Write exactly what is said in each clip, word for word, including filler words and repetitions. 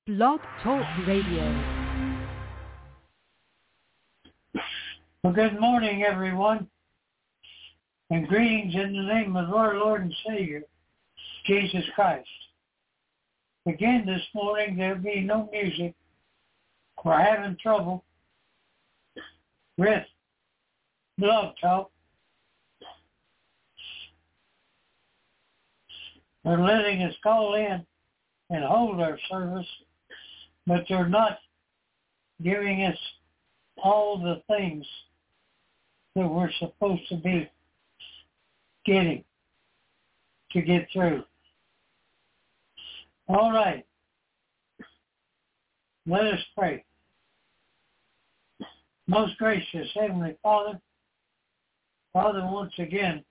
Blog Talk Radio. Well, good morning, everyone, and greetings in the name of our Lord and Savior, Jesus Christ. Again, this morning, there'll be no music. We're having trouble with Blog Talk. They're letting us call in and hold our service, but they're not giving us all the things that we're supposed to be getting to get through. All right. Let us pray. Most gracious Heavenly Father, Father, once again,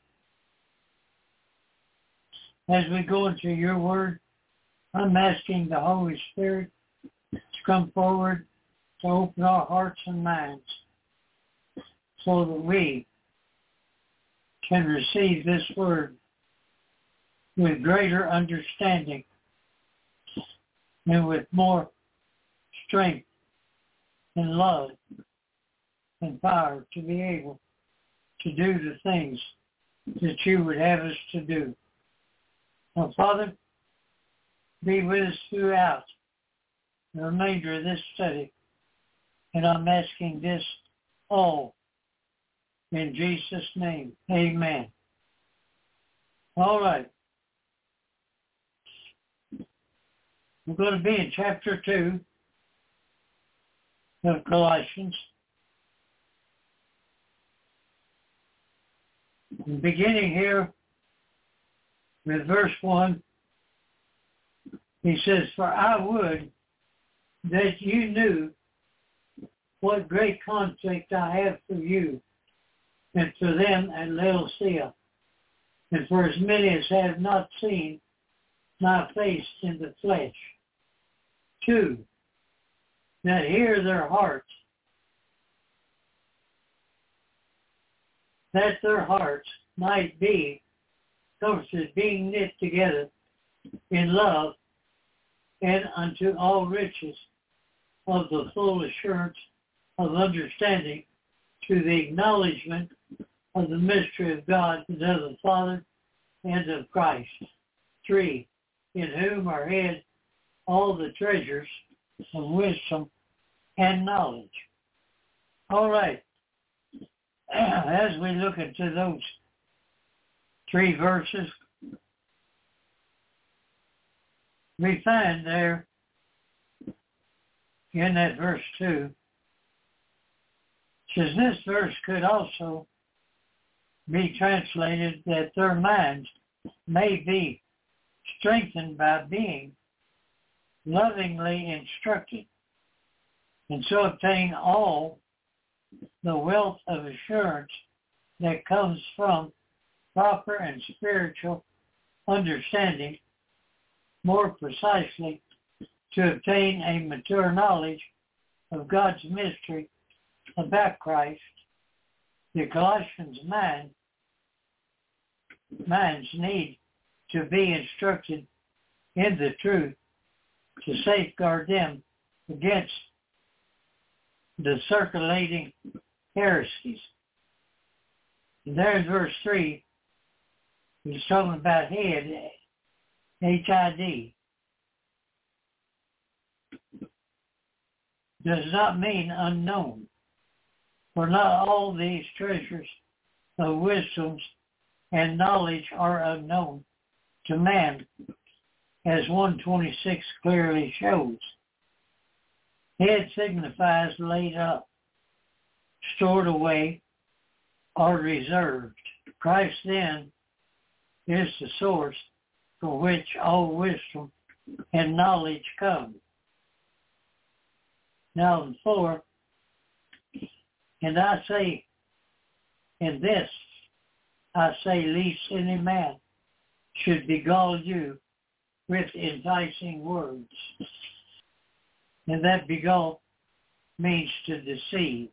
as we go into your word, I'm asking the Holy Spirit to come forward to open our hearts and minds so that we can receive this word with greater understanding and with more strength and love and power to be able to do the things that you would have us to do. Now, Father, be with us throughout the remainder of this study. And I'm asking this all in Jesus' name. Amen. All right. We're going to be in chapter two of Colossians. Beginning here with verse one, he says, "For I would that you knew what great conflict I have for you and for them at Laodicea, and for as many as have not seen my face in the flesh. Two, that hear their hearts, that their hearts might be comforted, being knit together in love and unto all riches of the full assurance of understanding, to the acknowledgement of the mystery of God and of the Father and of Christ. Three, in whom are hid all the treasures of wisdom and knowledge." All right. As we look into those three verses, we find there in that verse two, says this verse could also be translated that their minds may be strengthened by being lovingly instructed, and so obtain all the wealth of assurance that comes from proper and spiritual understanding, more precisely to obtain a mature knowledge of God's mystery about Christ. The Colossians' mind, minds need to be instructed in the truth to safeguard them against the circulating heresies. And there in verse three, he's talking about head, H I D. Does not mean unknown. For not all these treasures of wisdoms and knowledge are unknown to man, as one twenty-six clearly shows. Head signifies laid up, stored away, or reserved. Christ then is the source from which all wisdom and knowledge come. Now in four, and I say, in this, I say, lest any man should beguile you with enticing words. And that beguile means to deceive.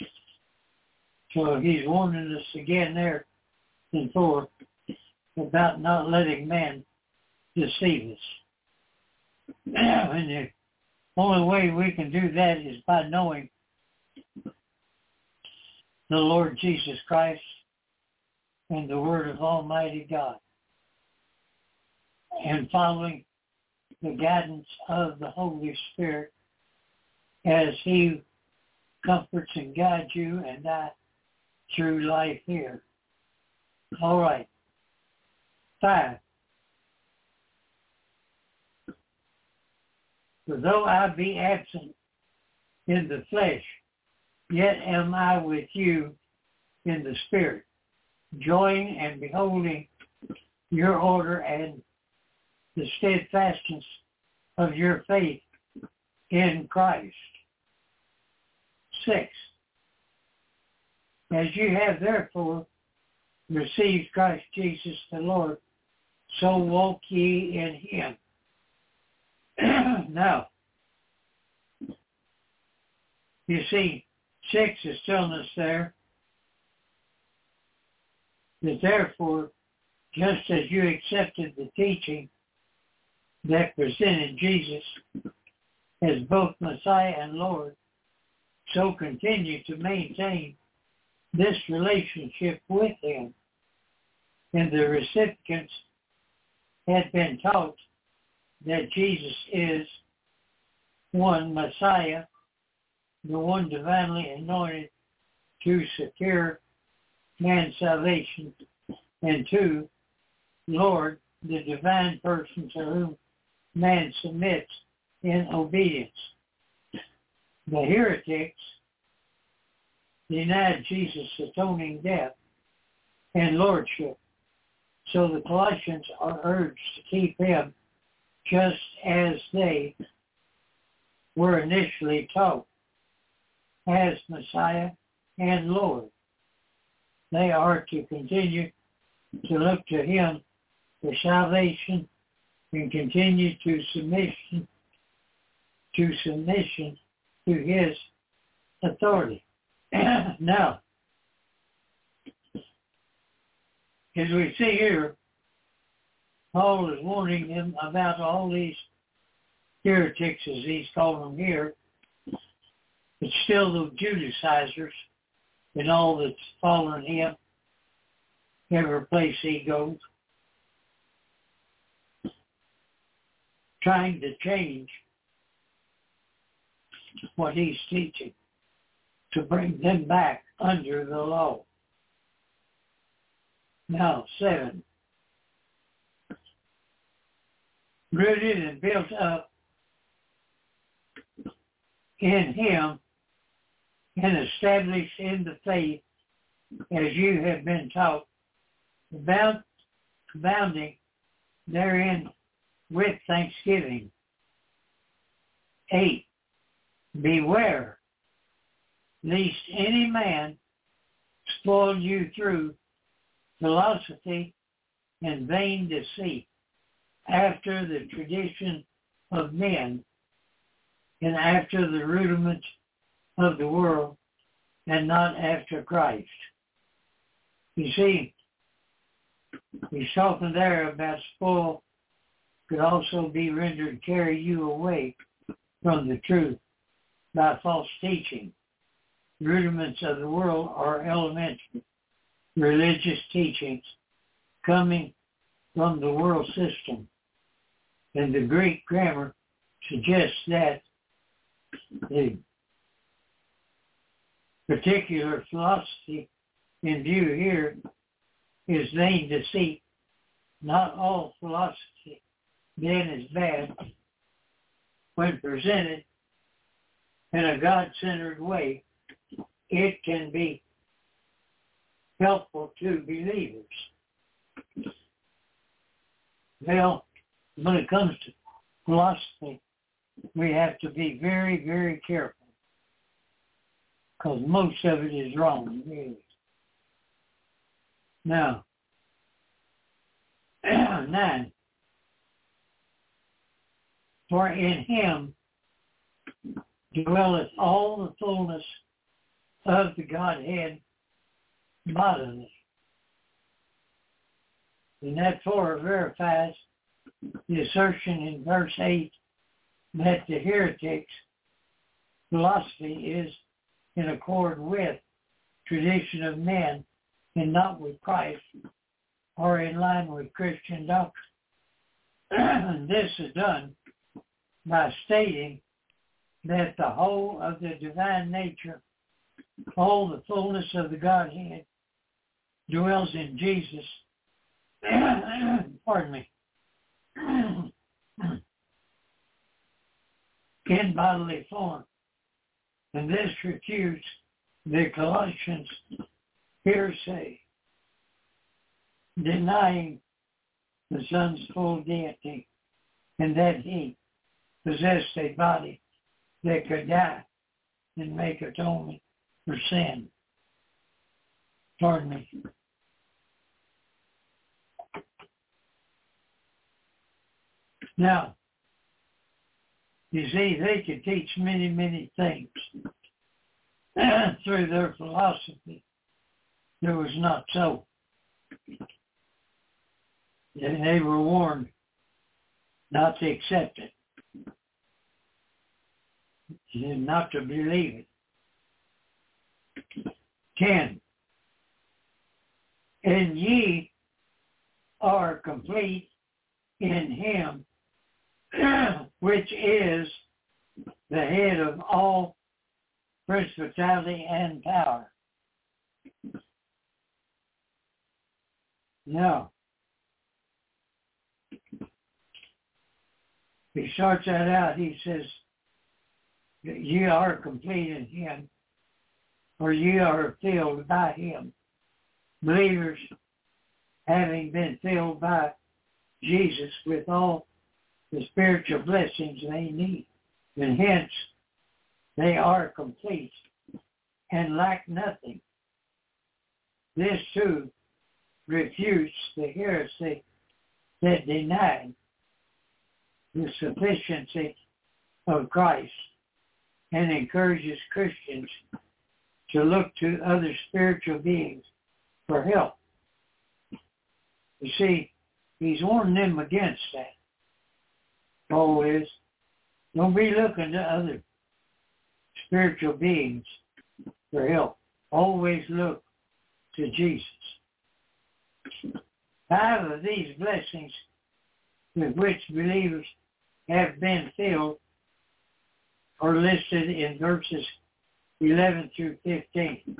So he's warning us again there in four about not letting man deceive us. When you Only way we can do that is by knowing the Lord Jesus Christ and the Word of Almighty God, and following the guidance of the Holy Spirit as He comforts and guides you and I through life here. All right. Five. For though I be absent in the flesh, yet am I with you in the Spirit, joying and beholding your order and the steadfastness of your faith in Christ. Six. As you have therefore received Christ Jesus the Lord, so walk ye in him. Now, you see, six is telling us there that therefore, just as you accepted the teaching that presented Jesus as both Messiah and Lord, so continue to maintain this relationship with him. And the recipients had been taught that Jesus is one, Messiah, the one divinely anointed to secure man's salvation, and two, Lord, the divine person to whom man submits in obedience. The heretics denied Jesus' atoning death and lordship, so the Colossians are urged to keep him just as they were initially taught, as Messiah and Lord. They are to continue to look to him for salvation and continue to submission to submission to his authority. Now, as we see here, Paul is warning them about all these heretics, as he's calling them here, but still the Judaizers and all that's following him every place he goes, trying to change what he's teaching to bring them back under the law. Now, seven. Rooted and built up in him and established in the faith as you have been taught, about abounding therein with thanksgiving. Eight. Beware lest any man spoil you through philosophy and vain deceit, after the tradition of men, and after the rudiments of the world, and not after Christ. You see, he's talking there about spoil could also be rendered carry you away from the truth by false teaching. Rudiments of the world are elementary religious teachings coming from the world system. And the Greek grammar suggests that the particular philosophy in view here is vain deceit. Not all philosophy then is bad when presented in a God-centered way. It can be helpful to believers. Well, when it comes to philosophy, we have to be very, very careful, because most of it is wrong, really. Now, nine. For in him dwelleth all the fullness of the Godhead bodily. And that for verifies the assertion in verse eight that the heretics' philosophy is in accord with tradition of men and not with Christ, or in line with Christian doctrine. This is done by stating that the whole of the divine nature, all the fullness of the Godhead, dwells in Jesus, pardon me, in bodily form. And this refutes the Colossians' hearsay, denying the Son's full deity and that he possessed a body that could die and make atonement for sin. Pardon me. Now, you see, they could teach many, many things through their philosophy that was not so. And they were warned not to accept it, and not to believe it. Ten. And ye are complete in him, which is the head of all principality and power. Now, he starts that out, he says, ye are complete in him, or ye are filled by him. Believers, having been filled by Jesus with all the spiritual blessings they need, and hence they are complete and lack nothing. This too refutes the heresy that denied the sufficiency of Christ and encourages Christians to look to other spiritual beings for help. You see, he's warning them against that. Paul is, don't be looking to other spiritual beings for help. Always look to Jesus. Five of these blessings with which believers have been filled are listed in verses eleven through fifteen.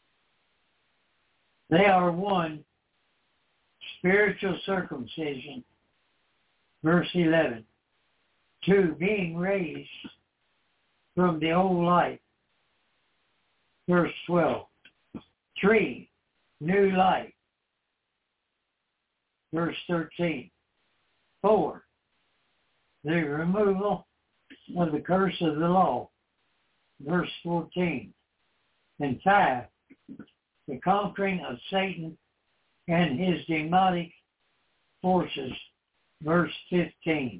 They are one, spiritual circumcision, verse eleven. Two, being raised from the old life, verse twelve. Three, new life, verse thirteen. Four, the removal of the curse of the law, verse fourteen. And five, the conquering of Satan and his demonic forces, verse fifteen.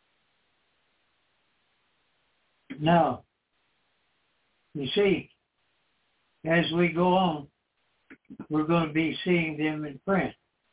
Now, you see, as we go on, we're going to be seeing them in print.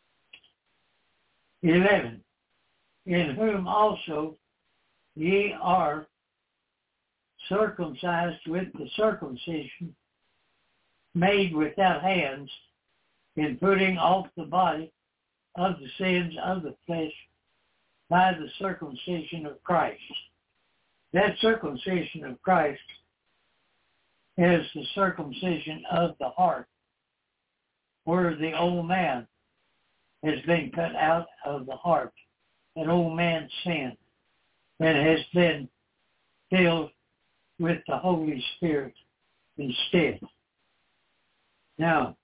eleven. In whom also ye are circumcised with the circumcision made without hands, in putting off the body of the sins of the flesh by the circumcision of Christ. That circumcision of Christ is the circumcision of the heart, where the old man has been cut out of the heart, that old man's sin, that has been filled with the Holy Spirit instead. Now,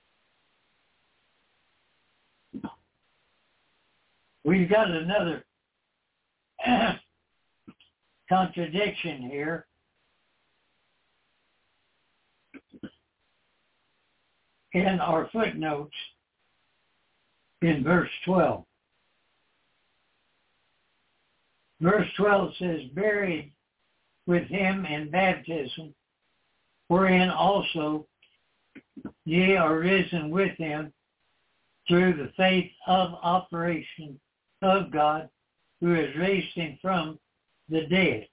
we've got another contradiction here. In our footnotes in verse twelve. Verse twelve says, buried with him in baptism, wherein also ye are risen with him through the faith of operation of God, who has raised him from the dead.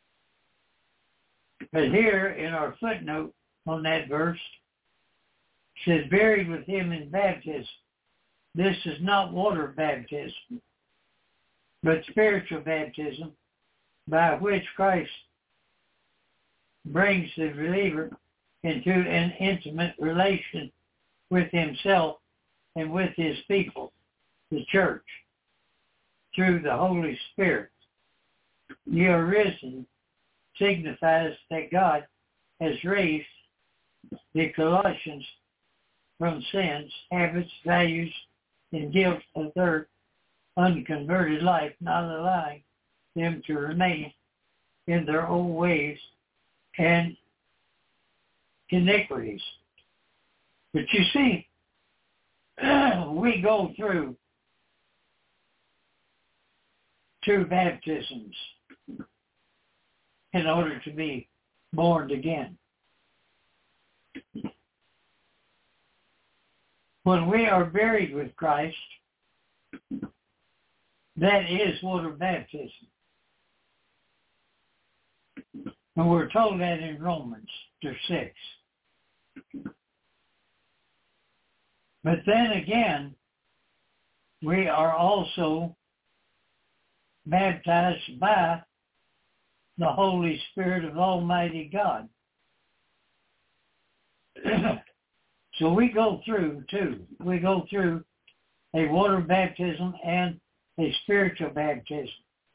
But here in our footnote on that verse, it says buried with him in baptism. This is not water baptism, but spiritual baptism, by which Christ brings the believer into an intimate relation with himself and with his people, the church, through the Holy Spirit. The arisen signifies that God has raised the Colossians from sins, habits, values, and guilt of their unconverted life, not allowing them to remain in their old ways and iniquities. But you see, we go through two baptisms in order to be born again. When we are buried with Christ, that is water baptism. And we're told that in Romans six. But then again, we are also baptized by the Holy Spirit of Almighty God. So we go through two. We go through a water baptism and a spiritual baptism.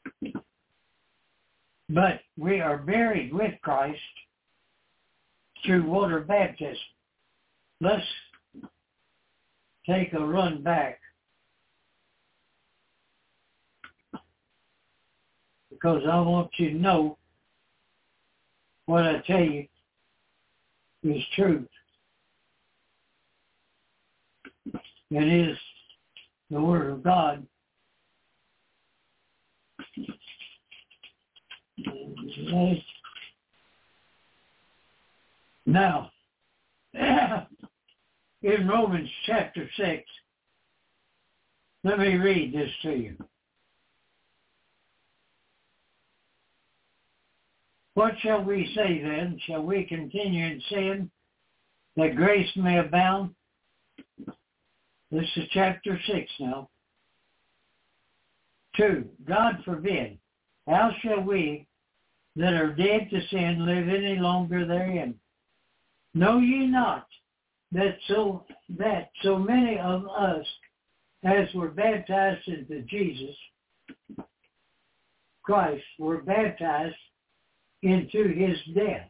But we are buried with Christ through water baptism. Let's take a run back, because I want you to know what I tell you is truth. It is the Word of God. Now, in Romans chapter six, let me read this to you. What shall we say then? Shall we continue in sin that grace may abound? This is chapter six now. Two, God forbid. How shall we that are dead to sin live any longer therein? Know ye not that so that so many of us as were baptized into Jesus Christ were baptized into his death?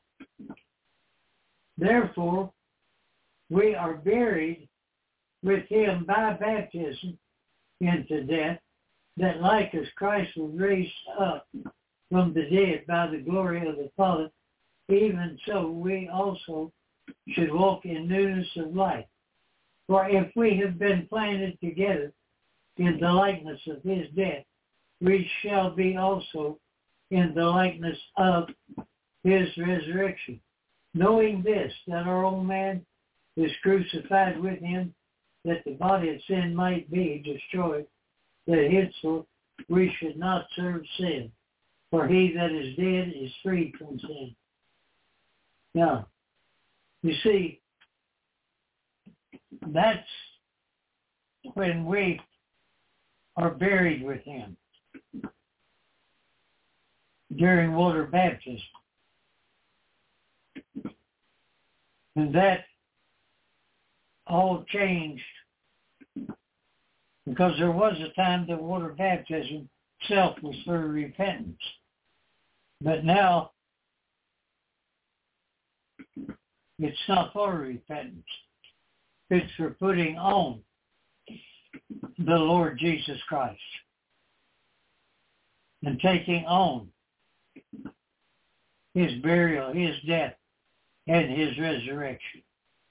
Therefore, we are buried with him by baptism into death, that like as Christ was raised up from the dead by the glory of the Father, even so we also should walk in newness of life. For if we have been planted together in the likeness of his death, we shall be also in the likeness of his resurrection. Knowing this, that our old man is crucified with him, that the body of sin might be destroyed, that henceforth we should not serve sin. For he that is dead is freed from sin. Now, you see, that's when we are buried with him during water baptism. And that all changed because there was a time that water baptism itself was for repentance. But now it's not for repentance. It's for putting on the Lord Jesus Christ and taking on his burial, his death, and his resurrection,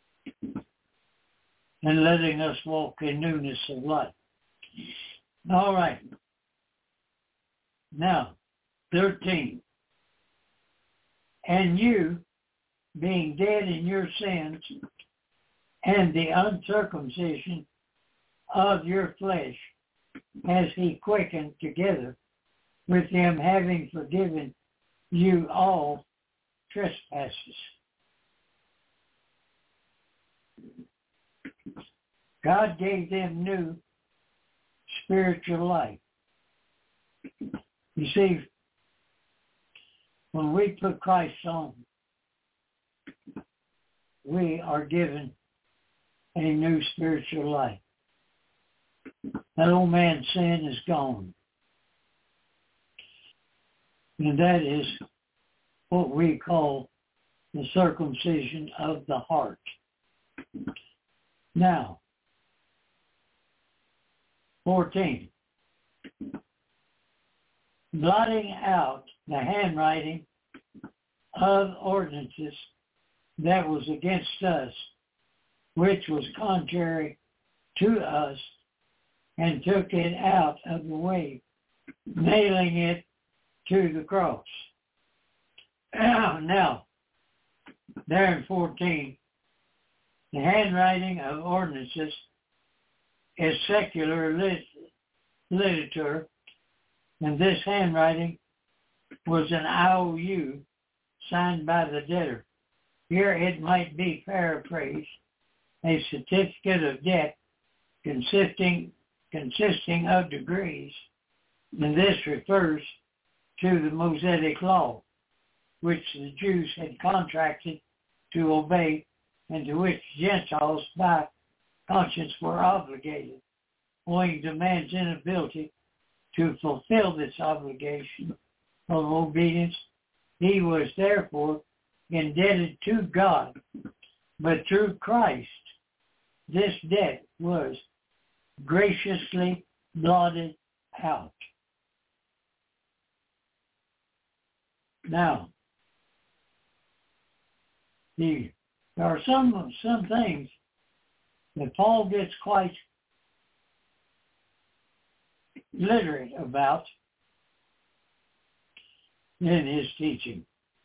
and letting us walk in newness of life. All right. Now, thirteen. And you, being dead in your sins and the uncircumcision of your flesh, has he quickened together with him having forgiven you all trespasses. God gave them new spiritual life. You see, when we put Christ on, we are given a new spiritual life. That old man's sin is gone. And that is what we call the circumcision of the heart. Now, fourteen. Blotting out the handwriting of ordinances that was against us, which was contrary to us, and took it out of the way, nailing it to the cross. Now, there in fourteen, the handwriting of ordinances is secular lit- literature, and this handwriting was an I O U signed by the debtor. Here it might be paraphrased, a certificate of debt consisting consisting of degrees, and this refers to the Mosaic law, which the Jews had contracted to obey and to which Gentiles by conscience were obligated. Owing to man's inability to fulfill this obligation of obedience, he was therefore indebted to God. But through Christ, this debt was graciously blotted out. Now, the, there are some some things that Paul gets quite literate about in his teaching.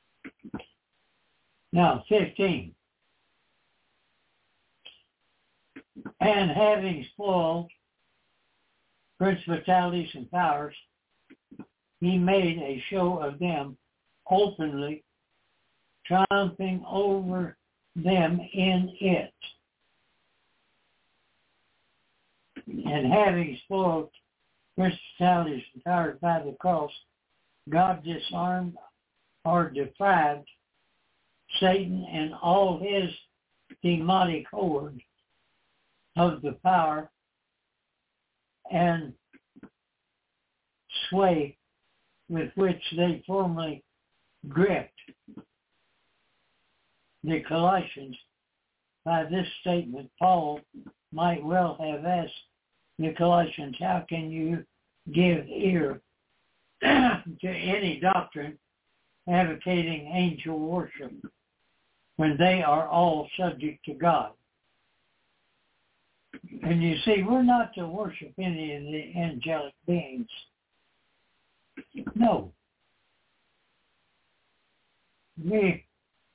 Now, fifteen. And having spoiled principalities and powers, he made a show of them openly, triumphing over them in it. And having spoiled principalities and powers by the cross, God disarmed or deprived Satan and all his demonic horde of the power and sway with which they formerly gripped the Colossians. By this statement, Paul might well have asked the Colossians, how can you give ear to any doctrine advocating angel worship when they are all subject to God? And you see, we're not to worship any of the angelic beings. No. We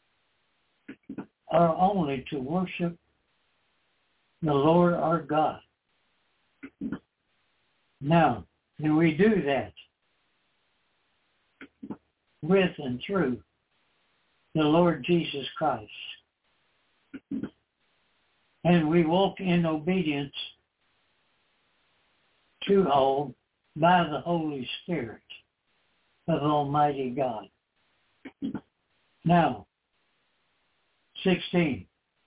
are only to worship the Lord our God. Now, do we do that with and through the Lord Jesus Christ? And we walk in obedience to all by the Holy Spirit of Almighty God. Now, sixteen.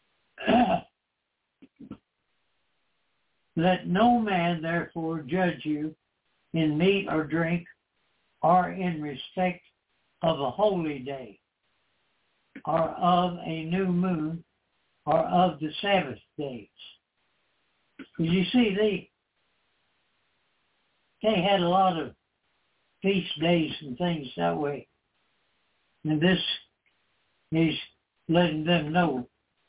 Let no man therefore judge you in meat or drink or in respect of a holy day or of a new moon or of the Sabbath days. You see, they, they had a lot of feast days and things that way. And this is letting them know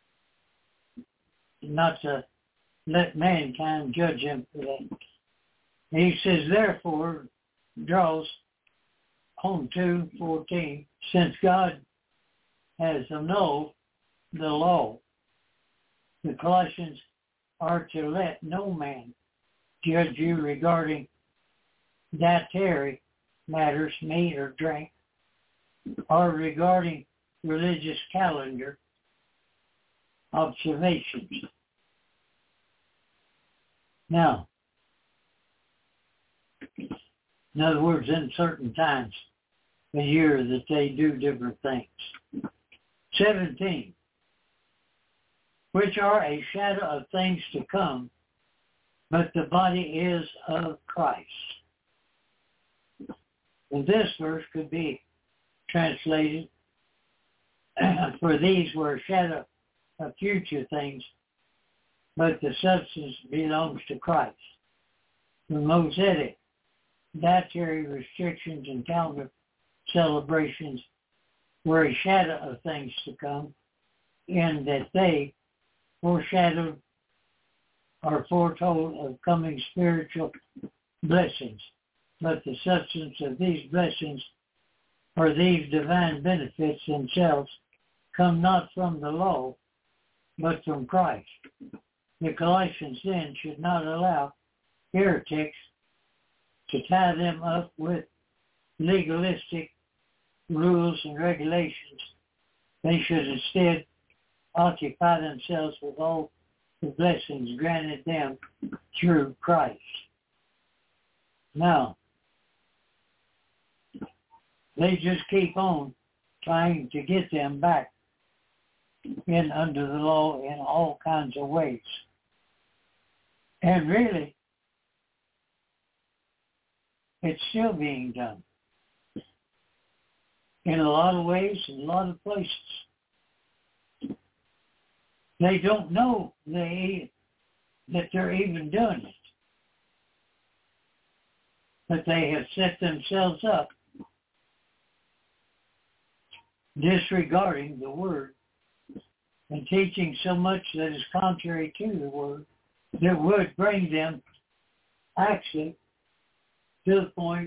not to let mankind judge him for that. And he says, therefore, draws on two fourteen, since God has annulled the law, the Colossians are to let no man judge you regarding dietary matters, meat or drink, or regarding religious calendar observations. Now, in other words, in certain times a year that they do different things. seventeen, which are a shadow of things to come, but the body is of Christ. And this verse could be translated, for these were a shadow of future things, but the substance belongs to Christ. The Mosaic dietary restrictions and calendar celebrations were a shadow of things to come, in that they foreshadowed or foretold of coming spiritual blessings. But the substance of these blessings or these divine benefits themselves come not from the law, but from Christ. The Colossians then should not allow heretics to tie them up with legalistic rules and regulations. They should instead occupy themselves with all the blessings granted them through Christ. Now, they just keep on trying to get them back in under the law in all kinds of ways. And really, it's still being done in a lot of ways, in a lot of places. They don't know they that they're even doing it. But they have set themselves up disregarding the word and teaching so much that is contrary to the word that would bring them actually to the point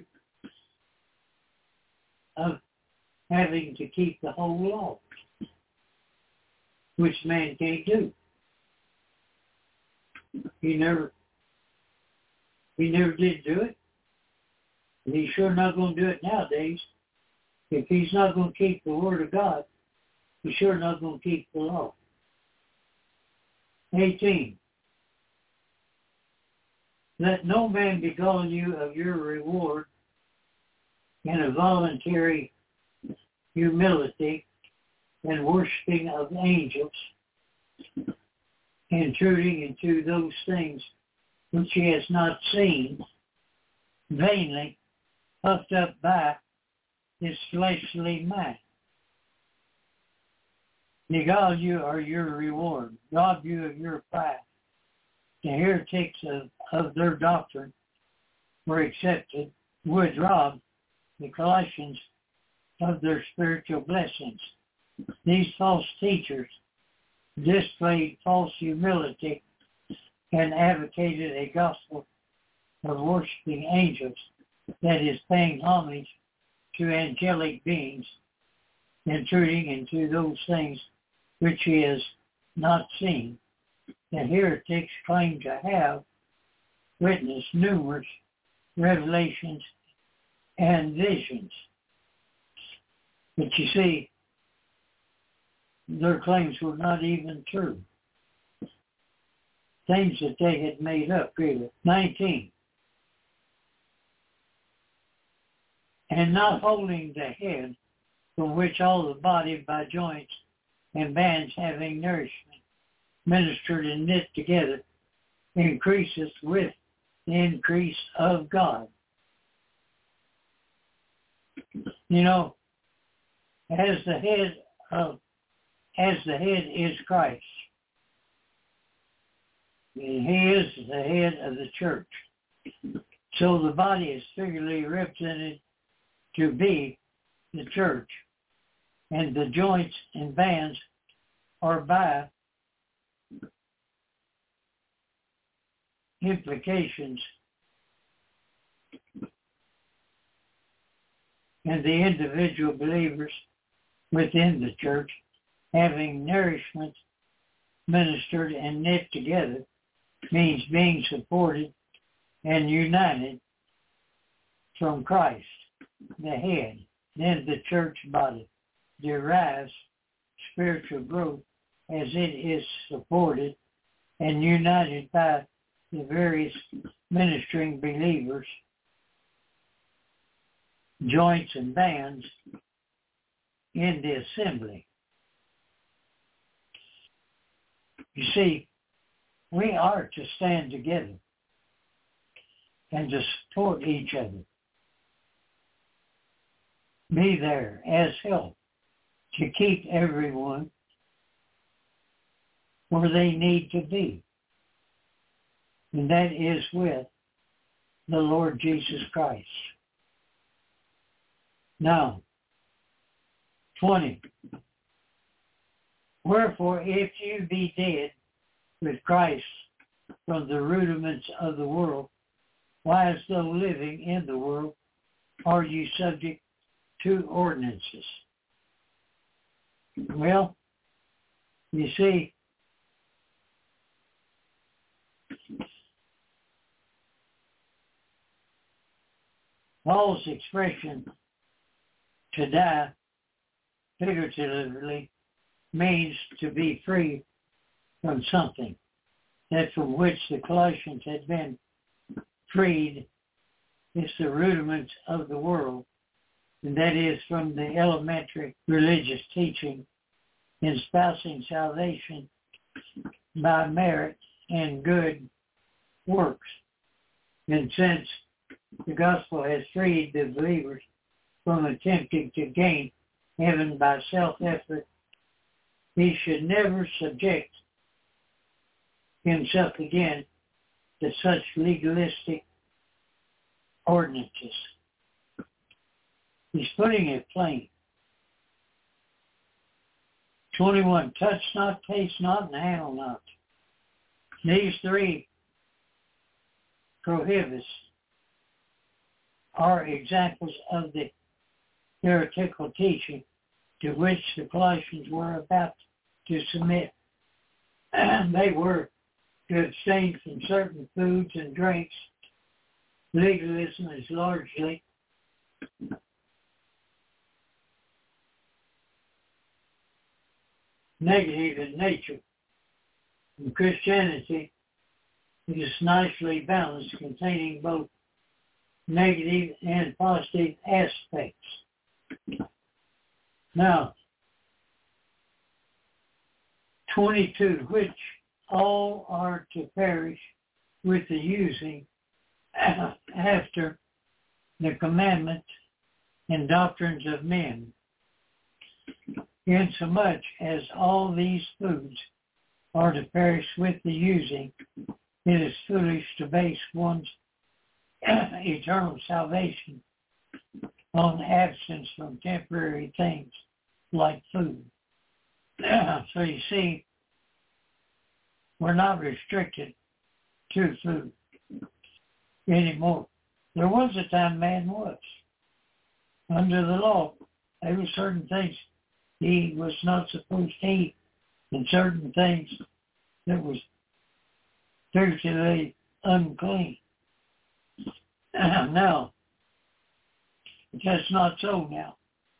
of having to keep the whole law, which man can't do. He never, he never did do it. And he's sure not going to do it nowadays. If he's not going to keep the word of God, he's sure not going to keep the law. eighteen. Let no man beguile you of your reward in a voluntary humility and worshiping of angels, intruding into those things which he has not seen, vainly puffed up by his fleshly mind. Beguile you are your reward, rob you of your pride. The heretics of, of their doctrine were accepted, would rob the Colossians of their spiritual blessings. These false teachers displayed false humility and advocated a gospel of worshiping angels, that is, paying homage to angelic beings, intruding into those things which he has not seen. The heretics claim to have witnessed numerous revelations and visions. But you see, their claims were not even true. Things that they had made up, really. nineteen. And not holding the head, from which all the body by joints and bands having nourishment, ministered and knit together, increases with the increase of God. You know, as the head of, as the head is Christ, and he is the head of the church. So the body is figuratively represented to be the church, and the joints and bands are by implications, and the individual believers within the church having nourishment ministered and knit together means being supported and united from Christ. the head, then the church body, derives spiritual growth as it is supported and united by the various ministering believers, joints and bands in the assembly. You see, we are to stand together and to support each other. Be there as help to keep everyone where they need to be. And that is with the Lord Jesus Christ. Now, twenty. Wherefore, if you be dead with Christ from the rudiments of the world, why as though living in the world are you subject to ordinances? Well, you see, Paul's expression to die, figuratively, means to be free from something, that from which the Colossians had been freed is the rudiments of the world, and that is from the elementary religious teaching espousing salvation by merit and good works. And since the gospel has freed the believers from attempting to gain heaven by self-effort, he should never subject himself again to such legalistic ordinances. He's putting it plain. twenty-one, touch not, taste not, and handle not. These three prohibits are examples of the heretical teaching to which the Colossians were about to submit. They were to abstain from certain foods and drinks. Legalism is largely negative in nature. And Christianity is nicely balanced, containing both negative and positive aspects. Now, twenty-two, which all are to perish with the using after the commandments and doctrines of men, insomuch as all these foods are to perish with the using, it is foolish to base one's eternal salvation on absence from temporary things like food. So you see, we're not restricted to food anymore. There was a time man was. Under the law, there were certain things he was not supposed to eat, and certain things that was spiritually unclean. Now, that's not so now.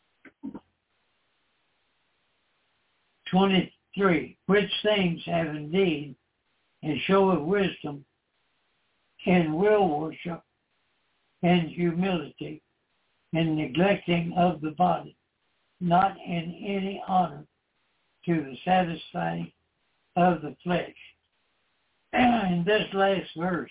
twenty-three, which things have indeed a show of wisdom and will worship and humility and neglecting of the body, not in any honor to the satisfying of the flesh. And this last verse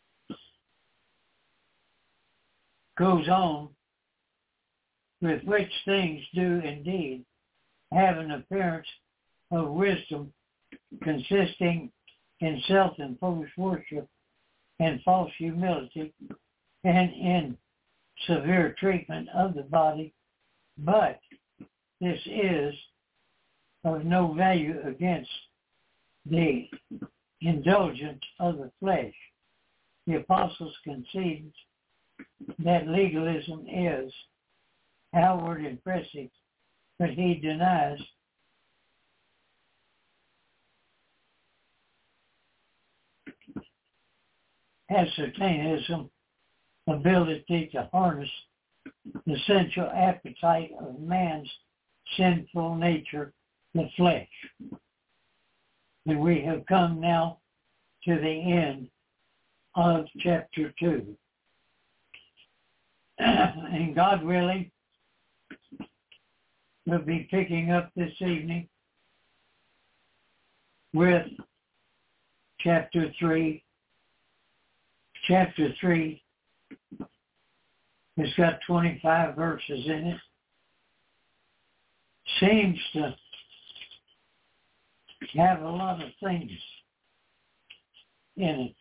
goes on, with which things do indeed have an appearance of wisdom, consisting in self-imposed worship and false humility, and in severe treatment of the body, but this is of no value against the indulgence of the flesh. The apostles concede that legalism is outward impressive, but he denies ascertainism ability to harness the sensual appetite of man's sinful nature, the flesh. And we have come now to the end of chapter two. And God willing, we'll be picking up this evening with chapter three. Chapter three has got twenty-five verses in it. Seems to have a lot of things in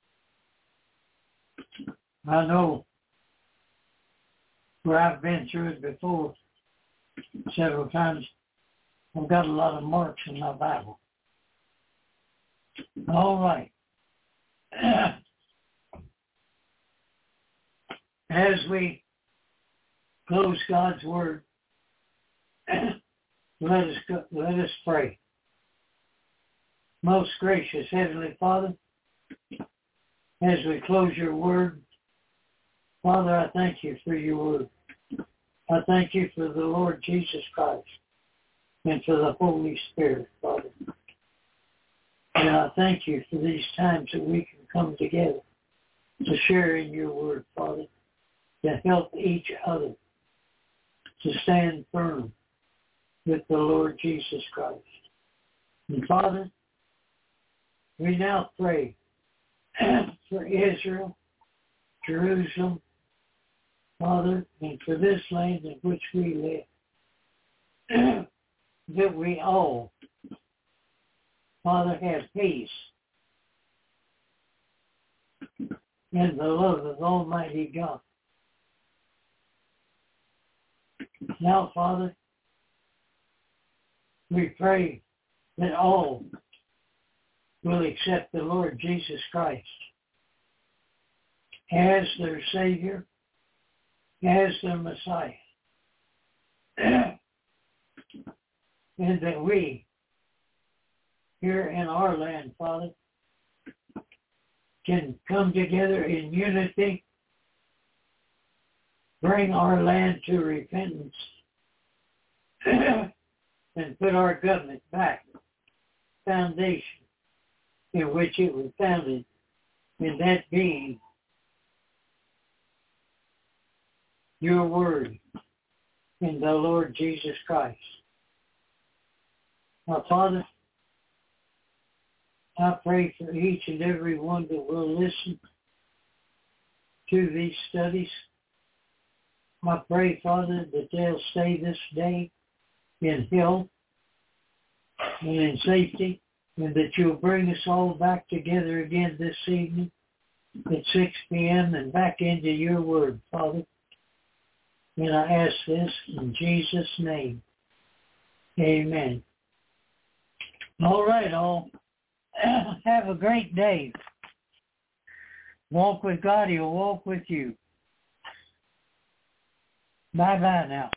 it. I know where I've been through it before several times. I've got a lot of marks in my Bible. All right. As we close God's Word, let us go, let us pray. Most gracious Heavenly Father, as we close your Word, Father, I thank you for your Word. I thank you for the Lord Jesus Christ and for the Holy Spirit, Father. And I thank you for these times that we can come together to share in your Word, Father, to help each other to stand firm with the Lord Jesus Christ. And Father, we now pray for Israel, Jerusalem, Father, and for this land in which we live, that we all, Father, have peace and the love of Almighty God. Now, Father, we pray that all will accept the Lord Jesus Christ as their Savior, as their Messiah. And that we, here in our land, Father, can come together in unity, bring our land to repentance, and put our government back, foundation in which it was founded, and that being your word in the Lord Jesus Christ. Now, Father, I pray for each and every one that will listen to these studies. I pray, Father, that they'll stay this day in health and in safety, and that you'll bring us all back together again this evening at six p.m. and back into your word, Father. And I ask this in Jesus' name. Amen. All right, all. Have a great day. Walk with God, he'll walk with you. Bye-bye now.